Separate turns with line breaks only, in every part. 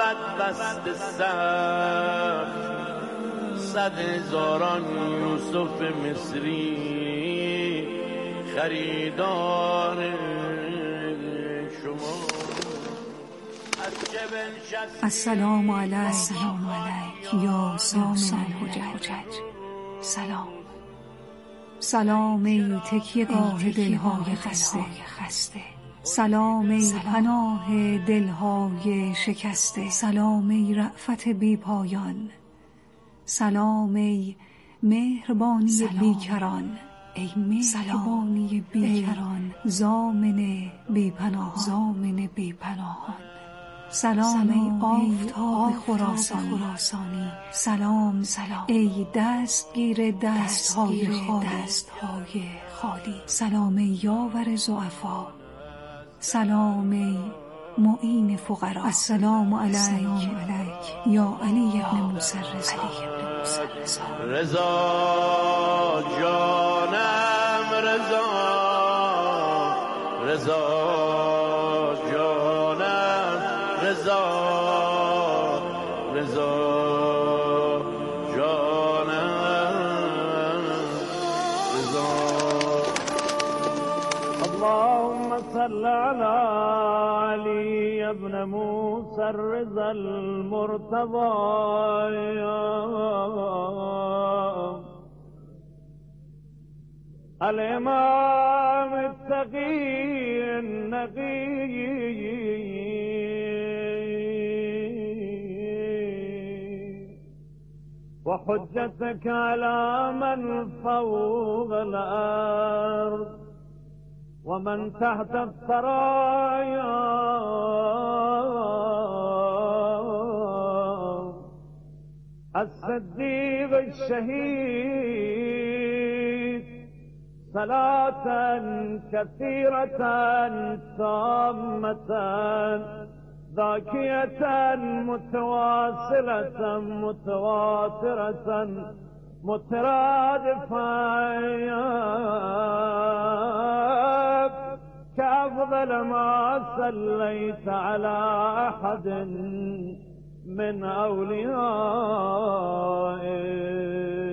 آمد بست سخت 100,000 یوسف مصری خریدار شما.
السلام علیک یا سامع الحجج. سلام ای تکیه‌گاه دلهای خسته. سلام ای پناه دلهای شکسته. سلام ای رأفت بی پایان. سلام ای مهربانی بیکران. ای مهربانی بیکران، ضامن بی‌پناهان. سلام ای آفتاب خراسانی. سلام ای دستگیر دستهای خالی. سلام ای یاور ضعفا. سلام ای معین فقرا. السلام علیک یا علی ابن موسی
رضا جانم، رضا جانم، رضا جانم، رضا. اللهم صل على علي ابن موسى الرضا المرتضى الإمام التقي النقي وحجتك على من فوق الأرض ومن تحت الثرايا الصديق الشهيد صلاة كثيرة تامة ذاكية متواصلة متواترة مترادفة كأفضل ما صليت على أحد من أوليائه.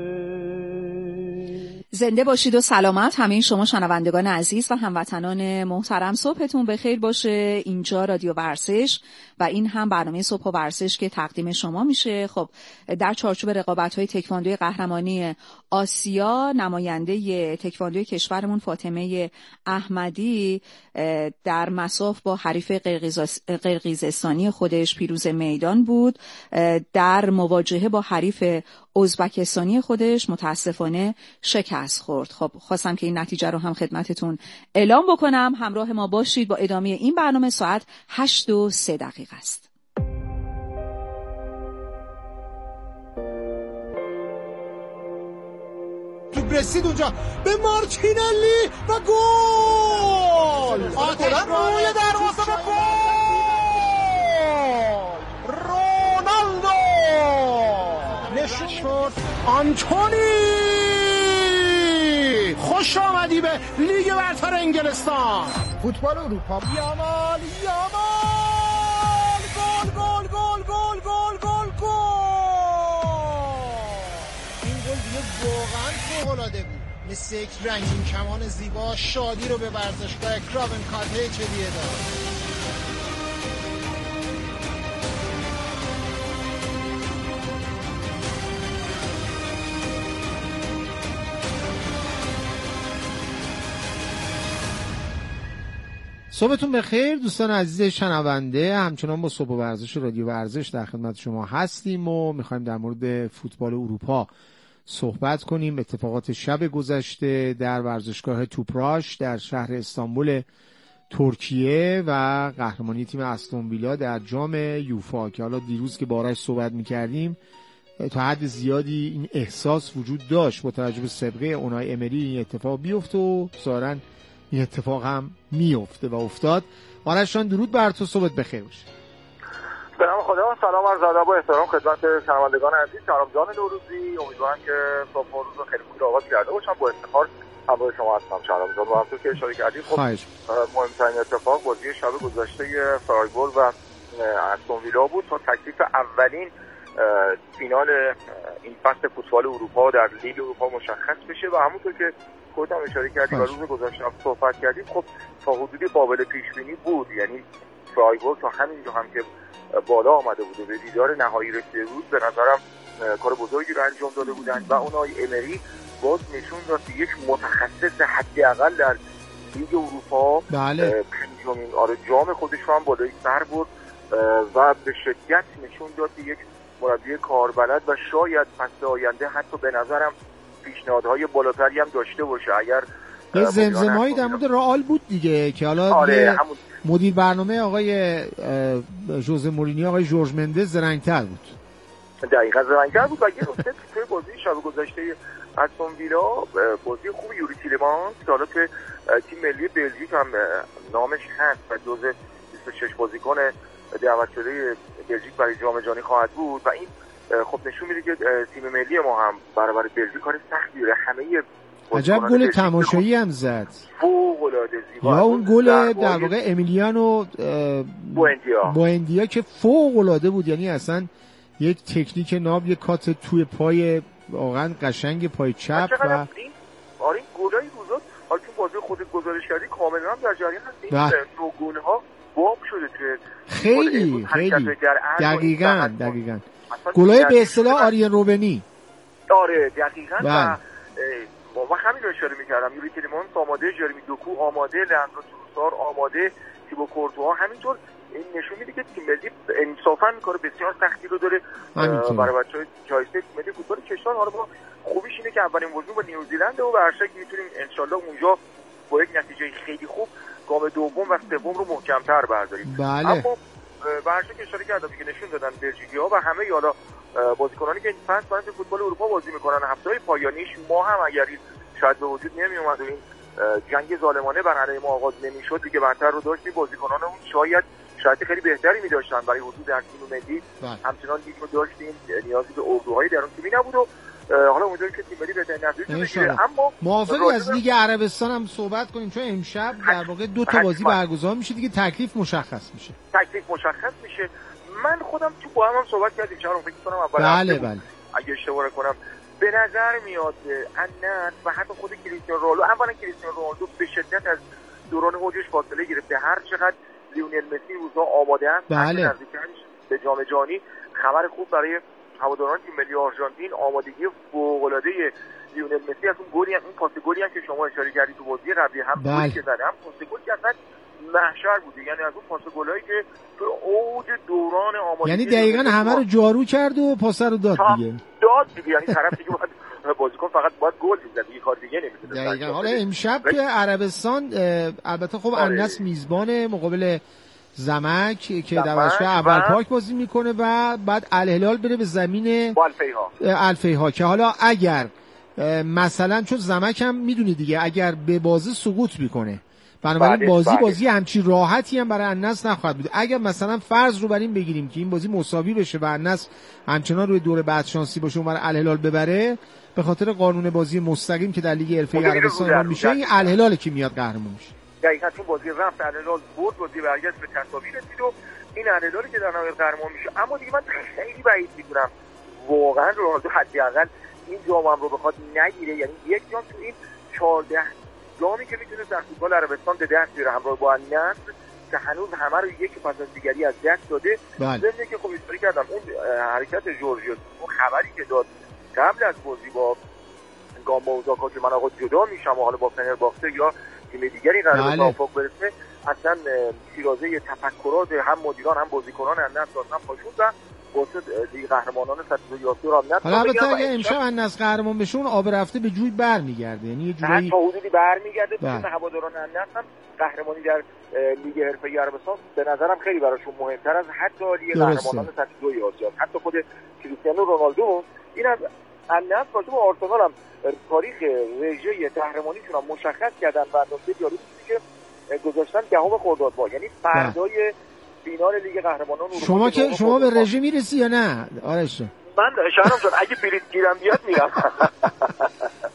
زنده باشید و سلامت همه شما شنوندگان عزیز و هموطنان محترم. صبحتون بخیر باشه. اینجا رادیو ورزش و این هم برنامه صبح و ورزش که تقدیم شما میشه. خب در چارچوب رقابت‌های تکواندوی قهرمانی آسیا، نماینده تکواندوی کشورمون فاطمه احمدی در مصاف با حریف قرقیزستانی خودش پیروز میدان بود. در مواجهه با حریف ازبکستانی خودش متاسفانه شکست خورد. خب خواستم که این نتیجه رو هم خدمتتون اعلام بکنم. همراه ما باشید با ادامه این برنامه. ساعت 8:03 است.
توپ رسید اونجا به مارتینلی و گل. آتش روی دروازه و گل. رونالدو نشون شد. آنتونی خوش آمدی به لیگ برتر انگلستان. فوتبال اروپا. یامال گل گل گل گل گل گل گل. این گل دیگه واقعا فوق‌العاده بود. مثل یک رنگین کمان زیبا شادی رو به ورزشگاه کراون کاتیج هدیه داد.
صبحتون بخیر دوستان عزیز شنونده. همچنان با صبح و ورزش رادیو ورزش در خدمت شما هستیم و میخوایم در مورد فوتبال اروپا صحبت کنیم. اتفاقات شب گذشته در ورزشگاه توپراش در شهر استانبول ترکیه و قهرمانی تیم استون ویلا در جام یوفا که حالا دیروز که بارش صحبت میکردیم تا حد زیادی این احساس وجود داشت با توجه به سابقه اونای امری این اتفاق بیفته و ظاهراً این اتفاق هم میفته و افتاد. آرش جان درود بر تو، صبحت بخیر باشه.
به نام خدا و سلام عرض ادب و احترام خدمت شنوندگان عزیز. شهرام جان نوروزی، امیدوارم که صبح و روز خیلی خوبی رو آغاز کرده باشم. با افتخار همراه شما هستم شهرام جان. و همونطور که اشاره کردید خب مهمترین اتفاق بازی شب گذشته فرایبورگ و استون ویلا بود تا تکلیف اولین فینال این فصل فوتبال اروپا در لیگ اروپا مشخص بشه و همونطور که خودت هم اشاره کردی و روز گذشته صحبت کردیم، خب تا حدودی قابل پیش بینی بود. یعنی فرایبورگ تا همینجا هم که بالا آمده بود و به دیدار نهایی رسیده بود، به نظرم کار بزرگی رو انجام داده بودند و اونای امری باز نشون داد که یک متخصص حداقل در لیگ اروپا پنجمین جام خودش رو هم بالای سر برد و به شدت نشون داد که یک مربی کاربلد و شاید فصل آینده حتی به نظرم پیشنهادهای بالاتری هم داشته باشه. اگر
یه زمزمه‌ای در مورد رئال بود دیگه که حالا مدیر برنامه آقای ژوزه مورینیو آقای جورج مندز زرنگ‌تر بود.
دقیقاً زرنگ‌تر بود و یه نکته توی بازی شب گذشته استون ویلا، بازی خوب یوری تیلمانس که حالا توی تیم ملی بلژیک هم نامش هست و جزو 26 بازیکن دعوت شده بلژیک برای جام جهانی خواهد بود و این خب نشون میده که تیم ملی ما هم برابر بلژیک کار سختی داره. همه
عجب گل تماشایی هم زد،
فوق‌العاده زیبا.
یا اون گل در واقع امیلیانو بوئندیا که فوق‌العاده بود، یعنی اصلا یک تکنیک ناب، یک کات توی پای واقعا قشنگ پای چپ و
آره گلای روزا حالا تو بازی خودت گزارش کردی کاملا هم در جریان هست. این نوگل‌ها باب شده که
خیلی دقیقاً گلای به اصطلاح آریان روبنی.
آره دقیقاً و همین رو اشاره می‌کردم. یوری تیلمانس آماده، جرمی دوکو آماده، لندرو تروسار آماده، تیبو کورتوا همینطور. این نشون میده که تیم ملی انصافاً کار بسیار سختی رو داره برای بچه‌های جایزه تیم ملی فوتبال کشور. حالا ما خوبیش اینه که اولین موضوع با نیوزیلند و به هر شکلی میتونیم انشالله اونجا با یک نتیجه خیلی خوب گام دوم و سوم رو محکم‌تر برداریم. اما به هر شکلی اشاره کردم که نشون دادن بلژیکی‌ها و همه یالا بازیکنانی که این فصل برای فوتبال اروپا بازی میکنن هفته‌های پایانیش ما هم اگر شاید به وجود نمیومد و این جنگ ظالمانه بر علیه ما آغاز نمیشد دیگه برتر رو داشتیم، بازیکنان اون شاید خیلی بهتری می‌داشتن برای حضور در تیم ملی. همچنان لیگ رو داشتیم، نیازی به اردوهای در اون تیمی نبود و حالا امیدواریم که تیم ملی بهترین نتیجه بگیره. اما
موافقی از لیگ عربستان هم صحبت کنیم چون امشب در واقع 2 تا بازی برگزار میشه دیگه، تکلیف مشخص میشه. من خودم تو با هم صحبت کردیم چون فکر کنم اول بله
اگه اشتباه کنم به نظر میاد انت و حتی خود کریستیانو رونالدو، اولا کریستیانو رونالدو به شدت از دوران اوجش فاصله گرفته، هر چقدر لیونل مسی روزها آماده است به جام جهانی. خبر خوب برای هواداران تیم ملی آرژانتین، آمادگی فوق‌العاده لیونل مسی از اون گلی هم، اون پاس گلی هم که شما اشاره کردید تو بازی قبلی هم گلی که زد، هم پاس گلی که اصلا محشر بود، یعنی از اون پاس گلایی که تو اوج دوران آمادگی،
یعنی دقیقاً همه رو جارو کرد و پاس رو داد دیگه.
یعنی طرف دیگه بازیکن فقط باید گل بزنه، دیگه کار دیگه نمی‌تونه.
دقیقاً. حالا امشب که عربستان البته خب النصر میزبان مقابل زمک که دروازه‌بان اول پاک بازی میکنه و بعد الهلال بره به زمین الفیها که حالا اگر مثلا چون زمک هم میدونی دیگه اگر به بازی سقوط میکنه بنابراین بازی همچین راحتی هم برای النصر نخواهد بود. اگر مثلا فرض رو بر این بگیریم که این بازی مساوی بشه و النصر همچنان روی دور بعد شانسی باشه اون برای الهلال ببره، به خاطر قانون بازی مستقیم که در لیگ حرفه‌ای عربستان اعلام میشه این الهلال که میاد قهرمان میشه.
دقیقاً چون بازی رفت الهلال برد، بازی برگشت به تساوی رسید و این الهلالی که در نهایت قهرمان میشه. اما دیگه من خیلی بعید میدونم واقعا رونالدو حداقل این جام رو بخواد نگیره، یعنی یک جام تو این 14 جامی که میتونه در فوتبال عربستان به دست بیاره همراه با النصر که هنوز همه رو یک پس از دیگری از دست داده. ضمن که خب اشاره کردم اون حرکت جورجیو، اون خبری که داد قبل از بازی با گاما اوزاکا که من آقا جدا میشم و حالا با فنرباخچه یا تیم دیگری قرار به توافق برسه، اصلا شیرازه تفکرات هم مدیران هم بازیکنان النصر اصلا پاشون و واسه دیگه قهرمانان سطح یاسر هم نتونن.
حالا البته اگه امشب النصر قهرمان بشه اون آب رفته به جوی برمیگرده، یعنی یه جوری
تا حدودی برمیگرده. چون هواداران النصر هم قهرمانی در لیگ حرفه‌ای عربستان به نظرم خیلی براشون مهمتر از حتی لیگ قهرمانان سطح 2 آسیا. حتی خود کریستیانو رونالدو این از النصر باشه با آرسنال هم تاریخ رژه قهرمانیشون هم مشخص کردن و نکته جالبی که گذاشتن 10 خرداد ماه، یعنی فردای فینال لیگ قهرمانان اروپا.
شما به رژه میرسی یا نه آرش؟
من شهرام جان اگه بلیط گیرم بیاد میرم.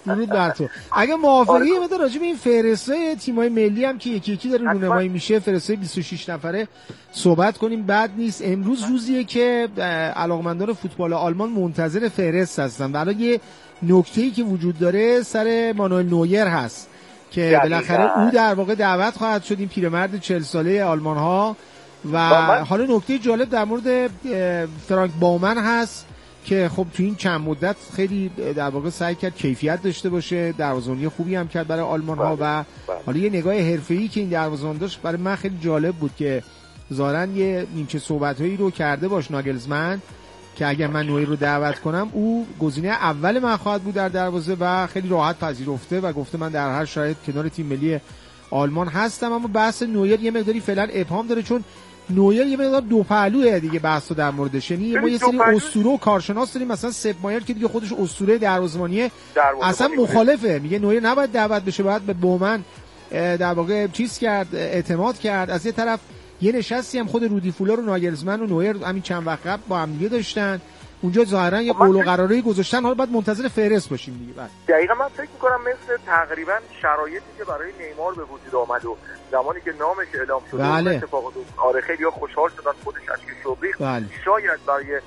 درود بر تو. اگه موافقی یه مقدار راجع به این فهرست‌های تیم‌های ملی هم که یکی یکی داره رونمایی میشه، فهرست‌های 26 نفره صحبت کنیم. بد نیست. امروز روزیه که علاقمندان فوتبال آلمان منتظر فهرست هستن. برای یه نکته‌ای که وجود داره سر مانوئل نویر هست که بالاخره او در واقع دعوت خواهد شد، این پیرمرد 40 ساله آلمان‌ها. و حالا نکته جالب در مورد فرانک باومن هست که خب تو این چند مدت خیلی در واقع سعی کرد کیفیت داشته باشه، دروازه‌بانی خوبی هم کرد برای آلمان‌ها. و حالا یه نگاه حرفه‌ای که این دروازه‌بان داشت برای من خیلی جالب بود که ظاهراً یه نیمچه صحبت‌هایی رو کرده باش ناگلزمن که اگر من نویر رو دعوت کنم او گزینه اول من خواهد بود در دروازه و خیلی راحت پذیرفته و گفته من در هر شرایط کنار تیم ملی آلمان هستم. اما بحث نویر یه مقداری فعلا ابهام داره، چون نویر یه مقدار دو پهلوئه دیگه بحثو در موردش. یعنی ما یه سری اسطوره و کارشناس داریم، مثلا سپ مایر که دیگه خودش اسطوره دروازه‌بانیه، اصلا مخالفه، میگه نویر نباید دعوت بشه، باید به بومن در واقع چیز کرد، اعتماد کرد. از یه طرف یه نشستی هم خود رودی فولر و ناگلزمن و نویر همین چند وقت قبل با هم دیگه داشتن، اونجا ظاهرا یه قول و قراری گذاشتن. حالا باید منتظر فهرست باشیم دیگه. بعد
دقیقاً من فکر می‌کنم مثل تقریبا شرایطی که برای نیمار به وجود آمد و زمانی که نامش اعلام شد اتفاقات آره خیلی‌ها خوشحال شدن، خودش از که شوبریخ شاید برای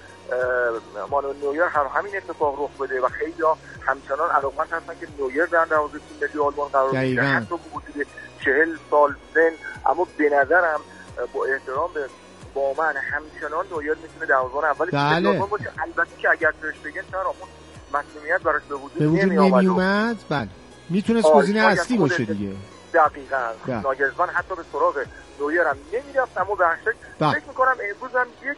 مانوئل نویر هم همین اتفاق رخ بده و خیلی‌ها همچنان علاقمند هستن که نویر در دروازه تیم ملی آلمان قرار بگیره، حتی با وجود 40 سال سن. اما به نظرم با احترام به با من همچنان نویر میتونه دروازه‌بان اول تیم ملی آلمان باشه. البته که اگر ترشتگن چرا اون مسئولیت براش به وجود
نمیومد، بله میتونست گزینه اصلی باشه دیگه.
دقیقاً ناگلزمن حتی به سراغ نویر هم نمیرفت. اما به هر شکل فکر می‌کنم امروز هم یک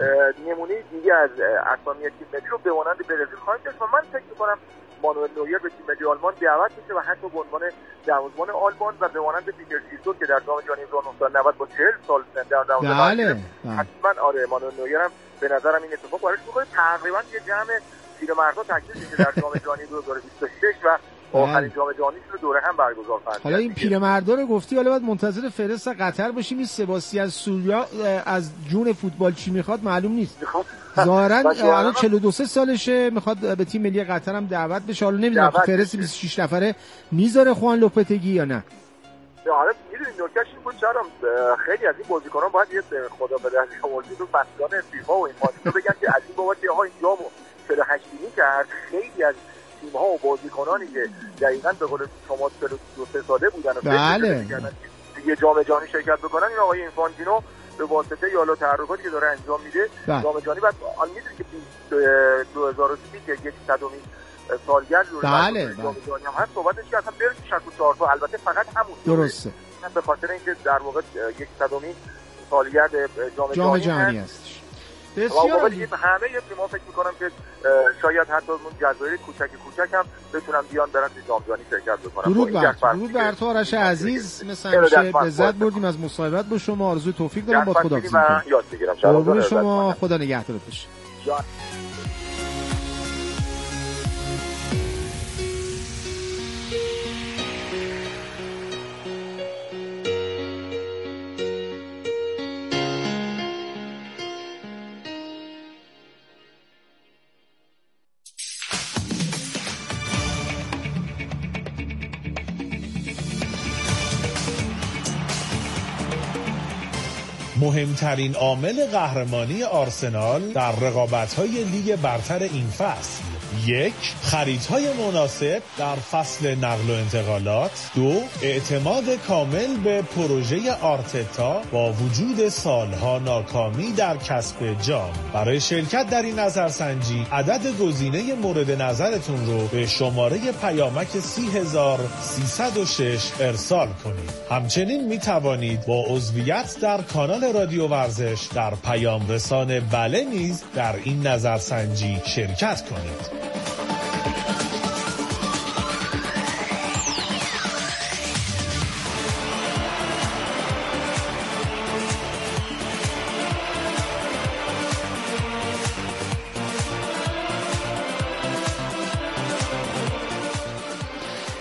نمونه دیگه از اسامی تیم ملی رو به مانند برزیل خواهیم داشت و من فکر می‌کنم مانوئل نویر به تیم ملی آلمان دعوت میشه و حتی به عنوان دروازه‌بان آلمان و به مانند پیتر شیلتون که در جام جهانی 1990 با 40 سال سن در دروازه حتما آره مانوئل نویر هم به نظرم این اتفاق براش می‌کنه. تقریبا یه جمع پیرمردا تشکیل میشه در جام جهانی 2026 و آخرین جام جهانی رو دوره هم برگزار خواهد کرد.
حالا این پیرمردا رو گفتی، حالا باید منتظر فرست قطر باشیم. این سباستیان سوریا از جون فوتبال چی میخواد معلوم نیست. ظاهرا الان 42 سالشه، میخواد به تیم ملی قطر هم دعوت بشه. حالا نمیدونم فرست 26 نفره میذاره خوان لوپتگی یا نه.
آره میدونید نکتهش این بود چرا خیلی از این بازیکنان باید یه خدا به دست آوردید و مسئولان فیفا و این ماجرا بگن که از این بابت آقا این جامو 48 کرد. خیلی از تیم‌ها و بازیکنانی که دقیقاً به قول شما 42 ساله بودن و
بله
دیگه جام جهانی شرکت بکنن، این آقای اینفانتینو به واسطه یالا تحرکاتی که داره انجام میده جام جهانی بعد آن میدونید که 2030 که یک صدمین سالگرد رو جام جهانی هم هست صحبتش که اصلا بره تو 64 تا، البته فقط همون
درسته
به خاطر اینکه در واقع یک صدمین سالگرد جام جهانی هست.
بسیار
همه ما فکر می‌کنم که شاید حتی اون جزایر کوچک هم بتونن بیان برن تو جام جهانی شرکت بکنن.
درود بر تو آرش عزیز، مثل همیشه لذت بردیم از مصاحبت با شما. آرزوی توفیق دارم، با خدا
یاد بگیرم.
قربون شما، خدا نگهدارت باشه.
مهمترین عامل قهرمانی آرسنال در رقابت‌های لیگ برتر این فصل: 1. خریدهای مناسب در فصل نقل و انتقالات. 2. اعتماد کامل به پروژه آرتتا با وجود سالها ناکامی در کسب جام. برای شرکت در این نظرسنجی عدد گزینه مورد نظرتون رو به شماره پیامک 30306 ارسال کنید. همچنین می توانید با عضویت در کانال رادیو ورزش در پیام رسان بله نیز در این نظرسنجی شرکت کنید.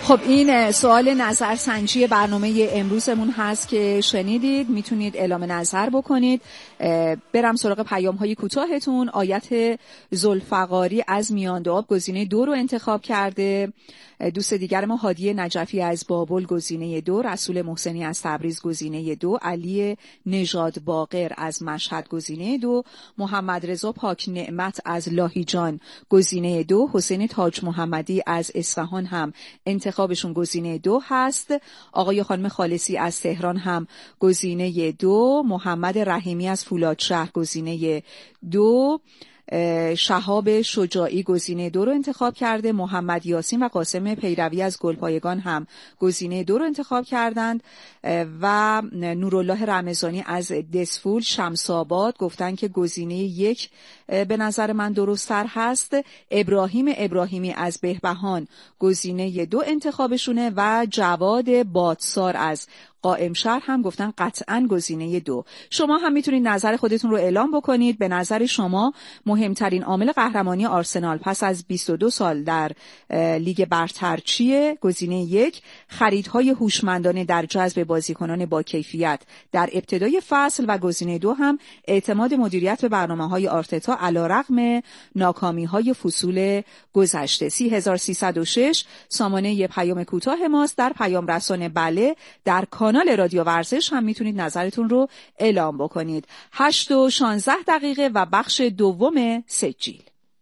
خب این سوال نظرسنجی برنامه امروزمون هست که شنیدید. میتونید اعلام نظر بکنید. برم سراغ پیام های کوتاهتون. آیت ذوالفقاری از میانده آب گزینه 2 رو انتخاب کرده. دوست دیگر ما هادی نجفی از بابل گزینه 2، رسول محسنی از تبریز گزینه 2، علی نژاد باقر از مشهد گزینه 2، محمد رضا پاک نعمت از لاهیجان گزینه 2، حسین تاج محمدی از اصفهان هم انتخابشون گزینه 2 هست. آقای خانم خالصی از تهران هم گزینه 2، محمد رحیمی از فولادشهر گزینه 2، شهاب شجاعی گزینه 2 رو انتخاب کرده. محمد یاسین و قاسم پیروی از گلپایگان هم گزینه 2 رو انتخاب کردند و نورالله رمضانی از دسفول شمس‌آباد گفتن که گزینه 1 به نظر من درست‌تر هست. ابراهیم ابراهیمی از بهبهان گزینه 2 انتخابشونه و جواد بادسار از قائم شهر هم گفتن قطعاً گزینه 2. شما هم میتونید نظر خودتون رو اعلام بکنید. به نظر شما مهمترین عامل قهرمانی آرسنال پس از 22 سال در لیگ برتر چیه؟ گزینه 1 خریدهای هوشمندانه در جذب بازیکنان با کیفیت در ابتدای فصل و گزینه 2 هم اعتماد مدیریت به برنامه‌های آرتتا علیرغم ناکامی‌های فصول گذشته. 30306 سامانه پیام کوتاه ماست. در پیام رسان بله در کانال رادیو ورزش هم میتونید نظرتون رو اعلام بکنید. 8:16 و بخش دوم سجیل.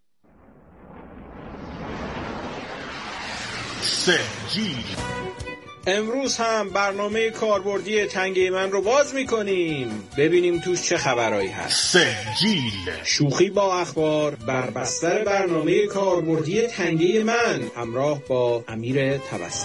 امروز هم برنامه کاربردی تنگه من رو باز میکنیم. ببینیم توش چه خبرایی هست. سجیل شوخی با اخبار بر بستر برنامه کاربردی تنگه من همراه با امیر تبسم.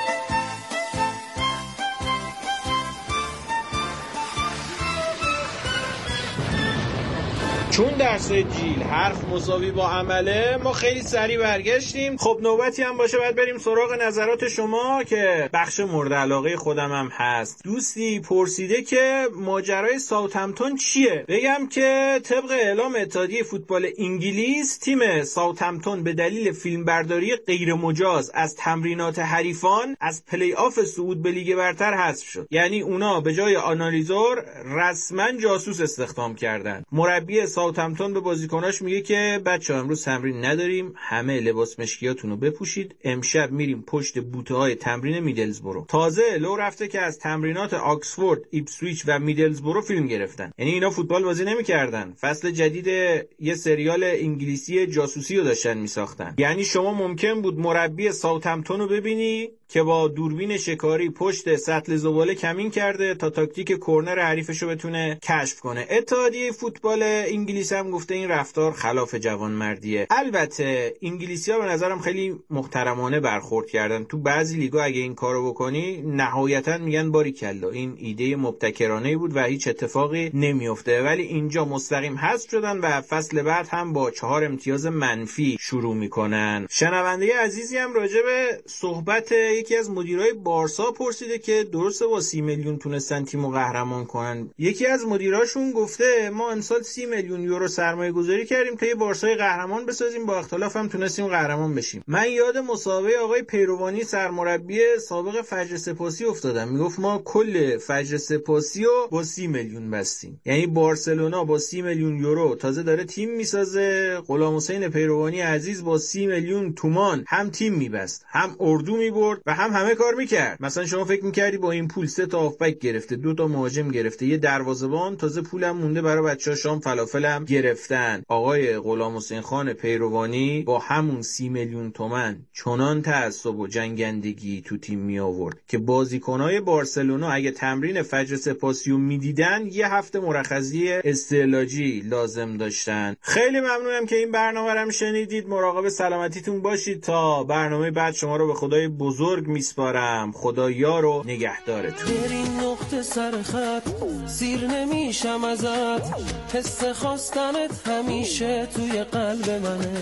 چون در سجیل حرف مساوی با عمله ما خیلی سریع برگشتیم. خب نوبتی هم باشه باید بریم سراغ نظرات شما که بخش مورد علاقه خودم هم هست. دوستی پرسیده که ماجرای ساوثهمپتون چیه؟ بگم که طبق اعلام اتحادیه فوتبال انگلیس تیم ساوثهمپتون به دلیل فیلمبرداری غیر مجاز از تمرینات حریفان از پلی آف صعود به لیگ برتر حذف شد. یعنی اونا به جای آنالیزور رسما جاسوس استخدام کردن. مربی ساوثهمپتون به بازیکناش میگه که بچه‌ها امروز تمرین نداریم، همه لباس مشکیاتون رو بپوشید، امشب میریم پشت بوته‌های تمرین میدلزبرو. تازه لو رفته که از تمرینات آکسفورد، ایپسویچ و میدلزبرو فیلم گرفتن. یعنی اینا فوتبال بازی نمی‌کردن، فصل جدید یه سریال انگلیسی جاسوسی رو داشتن میساختن. یعنی شما ممکن بود مربی ساوثهمپتون رو ببینی که با دوربین شکاری پشت سطل زباله کمین کرده تا تاکتیک کورنر حریفشو بتونه کشف کنه. اتحادیه فوتبال انگلیس هم گفته این رفتار خلاف جوانمردیه. البته انگلیسی‌ها به نظرم خیلی محترمانه برخورد کردن. تو بعضی لیگا اگه این کارو بکنی نهایتاً میگن باریکلا، این ایده مبتکرانه بود و هیچ اتفاقی نمیفته. ولی اینجا مستقیم حذف شدن و فصل بعد هم با 4 امتیاز منفی شروع میکنن. شنونده عزیزی هم راجع به صحبت یکی از مدیرای بارسا پرسیده که درسته با 30 میلیون تونستن تیمو قهرمان کنن. یکی از مدیراشون گفته ما امسال 30 میلیون یورو سرمایه گذاری کردیم تا یه بارسای قهرمان بسازیم، با اختلاف هم تونستیم قهرمان بشیم. من یاد مسابقه آقای پیروانی سرمربی سابق فجر سپاسی افتادم. میگفت ما کل فجر سپاسی رو با 30 میلیون بستیم. یعنی بارسلونا با 30 میلیون یورو تازه داره تیم میسازه، غلام حسین پیروانی عزیز با 30 میلیون تومان هم تیم میبست، هم اردو میبرد و هم همه کار میکرد. مثلا شما فکر میکردی با این پول 3 تا هافبک گرفته، 2 تا مهاجم گرفته، یه دروازه‌بان، تازه پولم مونده برای بچه‌ها شام فلافلم گرفتن. آقای غلام حسین خان پیروانی با همون 30 میلیون تومان چنان تعصب و جنگندگی تو تیم می آورد که بازیکن‌های بارسلونا اگه تمرین فجر سپاسیو میدیدن یه هفته مرخصی استعلاجی لازم داشتن. خیلی ممنونم که این برنامه رو شنیدید. مراقب سلامتیتون باشید. تا برنامه بعد شما رو به خدای بزرگ میسپارم. خدا یار و نگهدارتون.
این نقطه سر خط سیر نمیشم ازت، حس خواستنت همیشه توی قلب منه،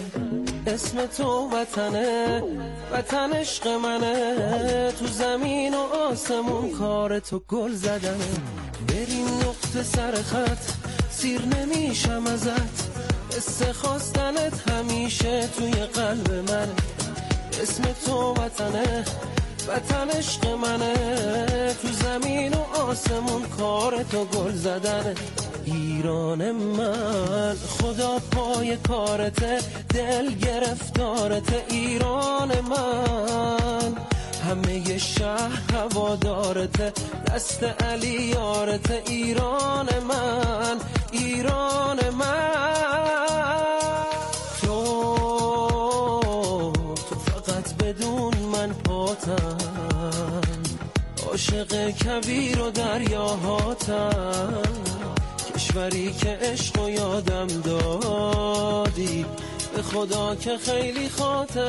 اسم تو وطنه، وطن عشق منه، تو زمین و آسمون کار تو گل زدنه. بریم نقطه سر خط سیر نمیشم ازت، حس خواستنت همیشه توی قلب منه، اسم تو وطنه، وطن عشق منه، تو زمین و آسمون کار تو گل زدنه. ایران من خدا پای کارته، دل گرفتارته. ایران من همه شهر هوادارته، دست علی یارته. ایران من، ایران من، تو فقط بدون من پاتم، عاشق کویر و دریاهاتم. کشوری که عشق و یادم دادی، به خدا که خیلی خاطر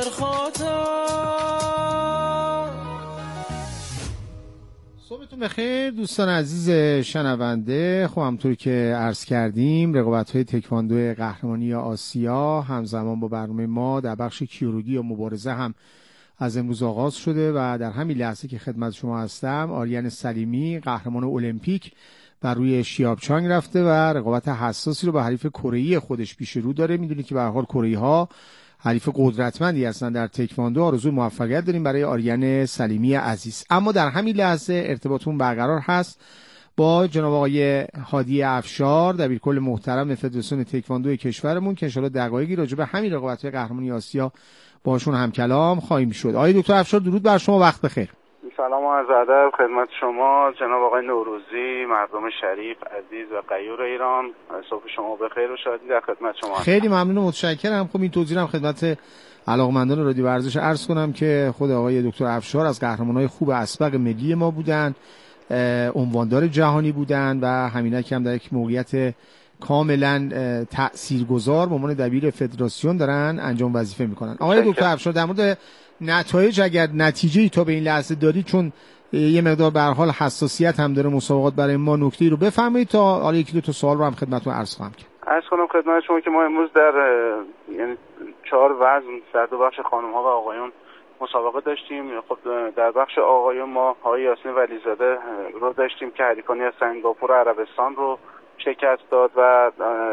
صبحتون بخیر دوستان عزیز شنونده. خب همونطور که عرض کردیم رقابت‌های تکواندو قهرمانی آسیا همزمان با برنامه ما در بخش کیروگی یا مبارزه هم از امروز آغاز شده و در همین لحظه که خدمت شما هستم آریان سلیمی قهرمان المپیک بر روی شیابچانگ رفته و رقابت حساسی رو با حریف کره‌ای خودش پیش رو داره. میدونید که به هر حال کره‌ای‌ها حریف قدرتمندی هستن در تکواندو. آرزوی موفقیت داریم برای آریان سلیمی عزیز. اما در همین لحظه ارتباطمون برقرار هست با جناب آقای هادی افشار دبیرکل محترم فدراسیون تکواندو کشورمون که ان شاءالله دقایقی راجع به همین رقابت‌های قهرمانی آسیا باشون هم کلام خواهیم شد. آقای دکتر افشار درود بر شما، وقت بخیر.
سلام و عرض ادب خدمت شما جناب آقای نوروزی، مردم شریف عزیز و غیور ایران. صبح شما بخیر و شادی در خدمت شما.
خیلی ممنون و متشکرم. خب این توضیح هم خدمت علاقمندان رادیو ورزش عرض کنم که خود آقای دکتر افشار از قهرمانای خوب اسبق ملی ما بودن، عنواندار جهانی بودن و همینک هم در یک موقعیت کاملا تاثیرگذار به عنوان دبیر فدراسیون دارن انجام وظیفه میکنن. آقای دکتر افشار در مورد نتایج اگر نتیجه‌ای تا به این لحظه دارید، چون یه مقدار به هر حال حساسیت هم داره مسابقات برای ما، نکته‌ای رو بفرمایید تا حالا یکی دو تا سوال رو هم خدمتتون عرض خواهم کرد.
عرض کنم خدمت شما که ما امروز در یعنی 4 وزن در دو بخش خانم‌ها و آقایون مسابقه داشتیم. خب در بخش آقایون ما آقای یاسین ولیزاده رو داشتیم که حریفانی از سنگاپور و عربستان رو شکست داد و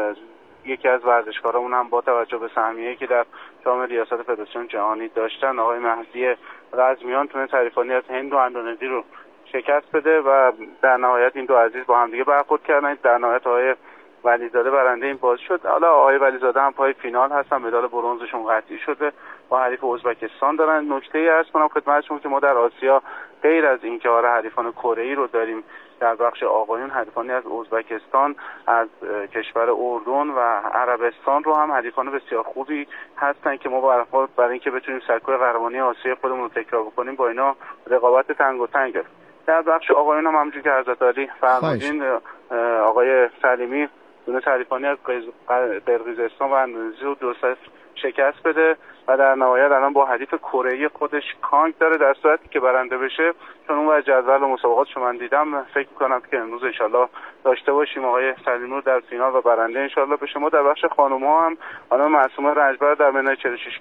یکی از ورزشکارامون هم با توجه به سهمیه‌ای که در جام ریاست فدراسیون جهانی داشتن آقای مهدی رزمیان تونست حریفانی از هند و اندونزی رو شکست بده و در نهایت این دو عزیز با هم دیگه برخورد کردن. در نهایت آقای ولیزاده برنده این بازی شد. حالا آقای ولیزاده هم پای فینال هستن، مدال برنزشون قطعی شده، با حریف ازبکستان دارن. نکته‌ای عرض کنم خدمتتون که ما در آسیا غیر از اینکه حریفان کره‌ای رو داریم در بخش آقایون، حریفانی از ازبکستان، از کشور اردن و عربستان رو هم حریفان بسیار خوبی هستن که ما برای اینکه بتونیم سرکوی قهرمانی آسیا خودمون رو تکرار بکنیم با اینا رقابت تنگ و تنگ. در بخش آقایون هم همونجوری که حضرت عالی فرمودین آقای سلیمی دونه حریفانی از قرقیزستان و اندونزی رو 2-0 شکست بده و در نهایت الان با حریف کره‌ای خودش کانگ داره. در صورتی که برنده بشه، چون اون وقت جدول و مسابقاتشو من دیدم، فکر می‌کنم که امروز انشالله داشته باشیم آقای سلیمی رو در فینال و برنده انشالله بشه. ما در بخش خانم‌ها هم خانم معصومه رنجبر در منای 46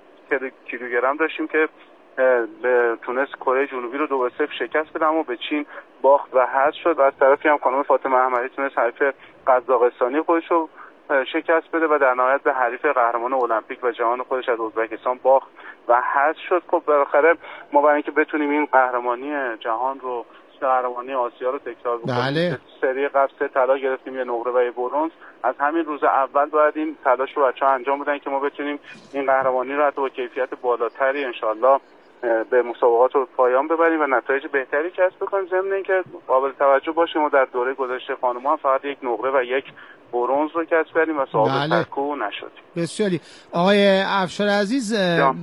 کیلوگرم داشتیم که به تونس کره جنوبی رو 2-0 شکست بده، اما به چین باخت و حذف شد. و از طرفی هم خانم فاطمه احمدی تونست حریف قزاقستانی خودش رو شکست بده و در نهایت به حریف قهرمان المپیک و جهان خودش از ازبکستان باخت و حذف شد. خب بالاخره ما برای اینکه بتونیم این قهرمانی جهان رو، قهرمانی آسیا رو تکرار بکنیم، سری قبل 3 طلا گرفتیم، یه نقره و یه برنز. از همین روز اول باید این تلاش رو بچه‌ها انجام بدن که ما بتونیم این قهرمانی رو حتی با کیفیت بالاتری انشالله به مسابقات رو پایان ببریم و نتایج بهتری کسب بکنیم. ضمن اینکه قابل توجه باشیم و در دوره گذشته خانم‌ها فقط یک نقره و یک برنز رو کسب کردیم و صاحب سرکو نشدیم.
بسیاری. آقای افشار عزیز،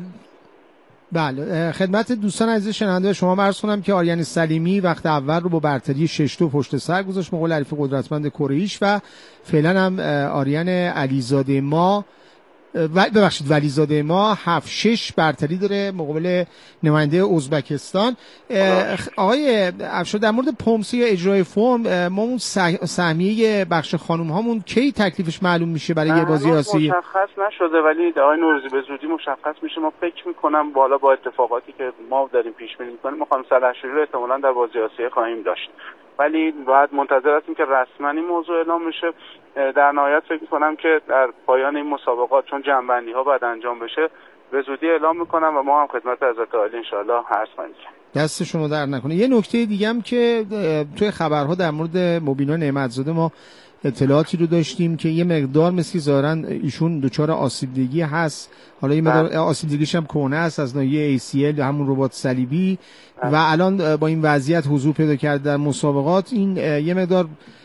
بله خدمت دوستان عزیز شنونده شما عرض کنم که آریان سلیمی وقت اول رو با برتری 6-2 پشت سر گذاشت مقابل حریف قدرتمند کره‌ایش و فعلا هم آریان علیزاده ما ولیزاده ما 7-6 برتری داره مقابل نماینده ازبکستان. آقای افشار در مورد پومسه یا اجرای فرم، ما اون سهمیه بخش خانم هامون کی تکلیفش معلوم میشه برای یه بازی آسیایی؟
مشخص نشده ولی آقای نوروزی به زودی مشخص میشه. ما فکر میکنم بالا با اتفاقاتی که ما داریم پیش بینی میکنیم ما خانم سلحشوری رو احتمالاً در بازی آسیایی خواهیم داشت، ولی باید منتظر هستیم که رسما این موضوع اعلام بشه. در نهایت فکر می‌کنم که در پایان این مسابقات چون جمع‌بندی‌ها باید انجام بشه به زودی اعلام میکنم و ما هم خدمت حضرت عالی ان شاء الله عرض خواهیم کرد.
دست شما در نکنه. یه نکته دیگه هم که توی خبرها در مورد مبینا نعمتزاده ما اطلاعاتی رو داشتیم که یه مقدار مثل ظاهرا ایشون دچار آسیب‌دیدگی هست، حالا یه مقدار آسیب‌دیدگیش هم کهنه است از ناحیه ACL همون رباط صلیبی و الان با این وضعیت حضور پیدا کرده در مسابقات، این یه مقدار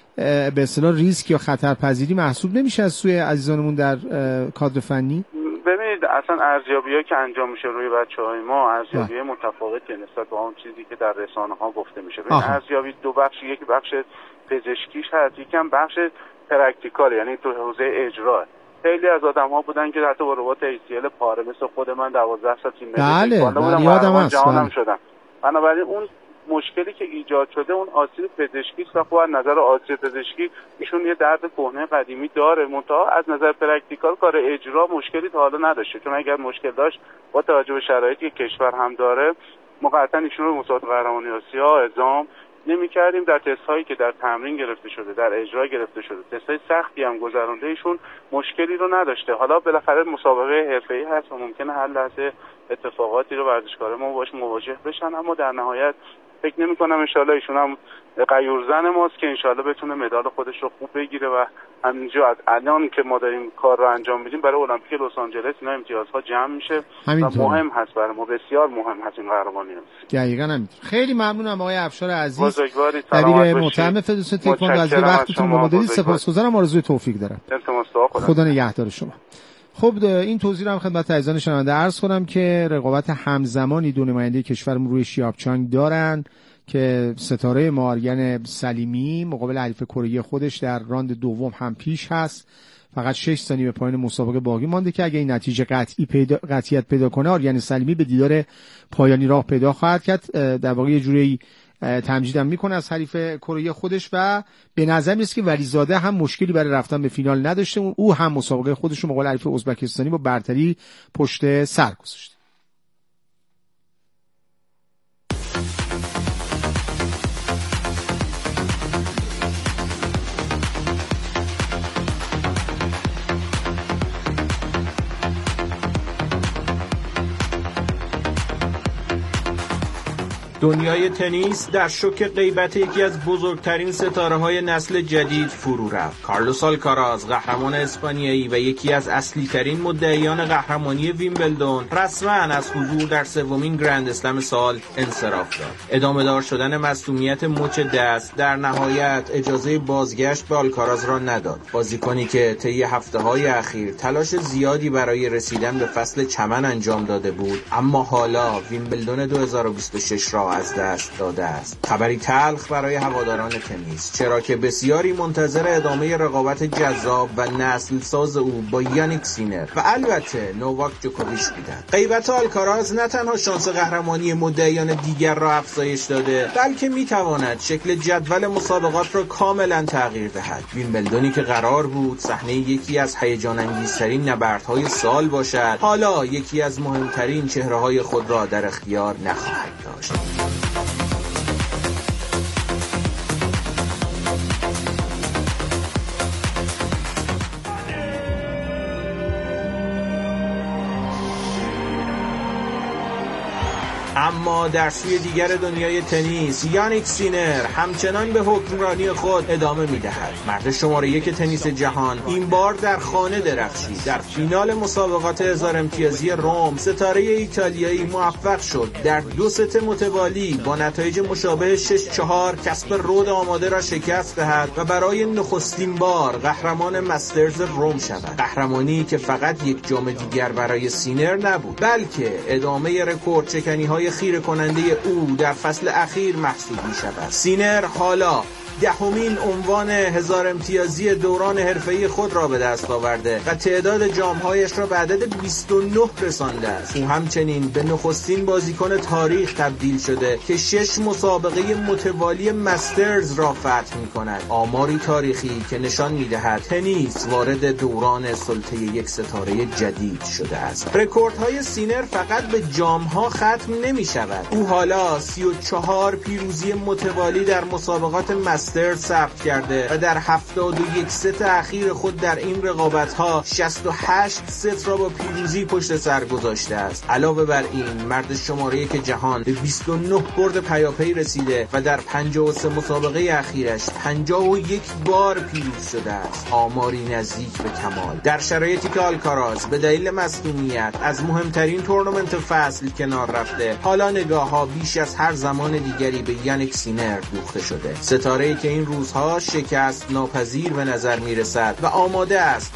به اصطلاح ریسک یا خطرپذیری محسوب نمیشه از سوی عزیزانمون در کادر فنی؟
ببینید اصلا ارزیابی‌ها که انجام میشه روی بچه‌های ما ارزیابی متفاوتی نسبت به اون چیزی که در رسانه‌ها گفته میشه. ببین ارزیابی دو بخش، یک بخش پزشکیش هست، یکم بخش پرکتیکال، یعنی تو حوزه اجرا. خیلی از آدم‌ها بودن که حتی با رباط ACL پاره مثل خود من 12 سال تیم ملی
بله یادم هست
شدم. بنابراین اون مشکلی که ایجاد شده اون آسیب پزشکی است و خب از نظر آسیب پزشکی ایشون یه درد کهنه قدیمی داره، منتها از نظر پرکتیکال کار اجرا مشکلی تا حالا نداشته، چون اگر مشکل داشت با توجه به شرایطی که کشور هم داره ما قطعا ایشون رو مسابقات قهرمانی آسیا اعزام نمی‌کردیم. در تست‌هایی که در تمرین گرفته شده، در اجرا گرفته شده، تست‌های سختی هم گذرونده، ایشون مشکلی رو نداشته. حالا بالاخره مسابقه حرفه‌ای هست و ممکنه هر لحظه اتفاقاتی رو ورزشکارا ما باهاش مواجه بشن، اما در نهایت فکر نمی‌کنم ان شاءالله ایشون هم غیورزن ماست که ان شاءالله بتونه مدال خودش رو خوب بگیره و همینجا از الان که ما داریم کار رو انجام میدیم برای المپیک لس آنجلس اینا امتیازها جمع میشه و مهم هست برای ما، بسیار مهم هست این قهرمانی.
دقیقاً همینطور. خیلی ممنونم آقای افشار عزیز،
دبیر
محترم فدراسیون تکواندو، از وقتتون با ما دادید. سپاسگزارم، آرزوی توفیق دارم. خدا نگهدار شما. خب این توضیح رو هم خدمت عزیزان شنونده عرض کنم که رقابت همزمانی دو نماینده کشورمون روی شیاپچانگ دارن که ستاره مارین سلیمی مقابل حریف کره خودش در راند دوم هم پیش هست، فقط 6 ثانیه به پایان مسابقه باقی مانده که اگه این نتیجه قطعیت پیدا کنه آریان سلیمی به دیدار پایانی راه پیدا خواهد کرد. در واقع یه جوری تمجیدم میکنه از حریف کره خودش و به نظر میاد که ولیزاده هم مشکلی برای رفتن به فینال نداشته، او هم مسابقه خودش رو مقابل حریف ازبکستانی با برتری پشت سر گذاشته.
دنیای تنیس در شوک غیبت یکی از بزرگترین ستاره‌های نسل جدید فرو رفت. کارلوس آلکاراز، قهرمان اسپانیایی و یکی از اصلی‌ترین مدعیان قهرمانی ویمبلدون، رسما از حضور در سومین گرند اسلم سال انصراف داد. ادامه دار شدن مصدومیت مچ دست در نهایت اجازه بازگشت به آلکاراز را نداد. بازیکنی که طی هفته‌های اخیر تلاش زیادی برای رسیدن به فصل چمن انجام داده بود، اما حالا ویمبلدون 2026 را از دست داده است. خبری تلخ برای هواداران تنیس، چرا که بسیاری منتظر ادامه رقابت جذاب و نسل ساز او با یانیک سینر و البته نوواک جوکوویچ بودند. غیبت آلکاراز نه تنها شانس قهرمانی مدعیان دیگر را افزایش داده، بلکه میتواند شکل جدول مسابقات را کاملا تغییر دهد. ویمبلدونی که قرار بود صحنه یکی از هیجان انگیزترین نبردهای سال باشد، حالا یکی از مهمترین چهره‌های خود را در اختیار نخواهد داشت. اما در سوی دیگر دنیای تنیس، یانیک سینر همچنان به حکمرانی خود ادامه می‌دهد. مرد شماره 1 تنیس جهان این بار در خانه درخشید. در فینال مسابقات 1000 امتیازی روم، ستاره ایتالیایی موفق شد در 2 ست متوالی با نتایج مشابه 6-4 کسب رود آماده را شکست دهد و برای نخستین بار قهرمان مسترز روم شود. قهرمانی که فقط یک جام دیگر برای سینر نبود، بلکه ادامه رکورد چکنی‌های خیره کننده او در فصل اخیر محسوب می شود. سینر حالا 10مین عنوان 1000 امتیازی دوران حرفه‌ای خود را به دست آورده و تعداد جام‌هایش را به عدد 29 رسانده است. او همچنین به نخستین بازیکن تاریخ تبدیل شده که 6 مسابقه متوالی مسترز را فتح می‌کند. آماری تاریخی که نشان می‌دهد تنیس وارد دوران سلطه یک ستاره جدید شده است. رکوردهای سینر فقط به جام‌ها ختم نمی‌شود. او حالا 34 پیروزی متوالی در مسابقات ماسترز ثبت کرده و در 71 ست اخیر خود در این رقابت‌ها 68 ست را با پیروزی پشت سر گذاشته است. علاوه بر این مرد شماره 1 جهان به 29 برد پیاپی رسیده و در 53 مسابقه اخیرش 51 بار پیروز شده است. آماری نزدیک به کمال. در شرایطی که آلکاراز به دلیل مصدومیت از مهمترین تورنمنت فصل کنار رفته، حالا نگاه‌ها بیش از هر زمان دیگری به یانیک سینر دوخته شده. ستاره‌ای که این روزها شکست ناپذیر به نظر می‌رسد و آماده است